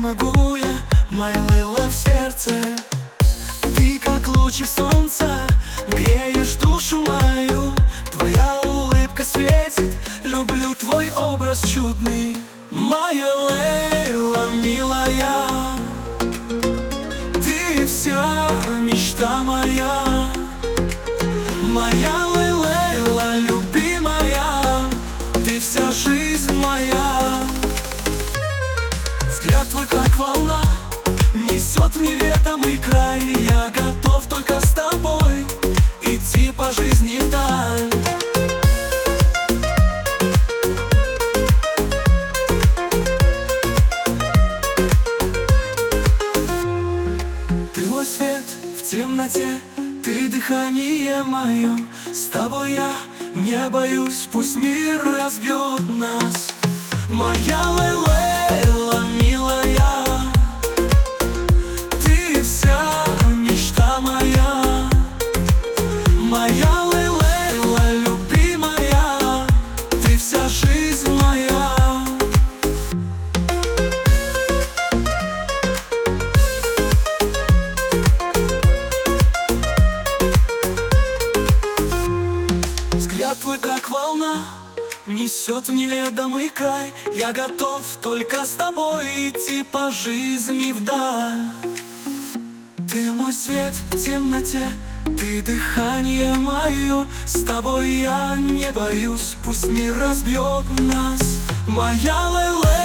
могу я, моя Лейла в сердце. Ты как лучик солнца, греешь душу мою. Твоя улыбка светит, люблю твой образ чудный. Моя Лейла, милая, ты вся мечта моя. Моя Лейла, любимая, ты вся жизнь моя. Взгляд твой как волна, несет в неведомый край. Я готов только с тобой идти по жизни вдаль. Ты мой свет в темноте, ты дыхание мое. С тобой я не боюсь, пусть мир разбьет нас. Моя Лейла, милая, ты вся мечта моя. Моя Лейла, любимая, ты вся жизнь моя. Взгляд твой как волна, несет в неведомый край. Я готов только с тобой идти по жизни вдаль. Ты мой свет в темноте, ты дыхание мое. С тобой я не боюсь, пусть мир разбьет нас. Моя Лейла,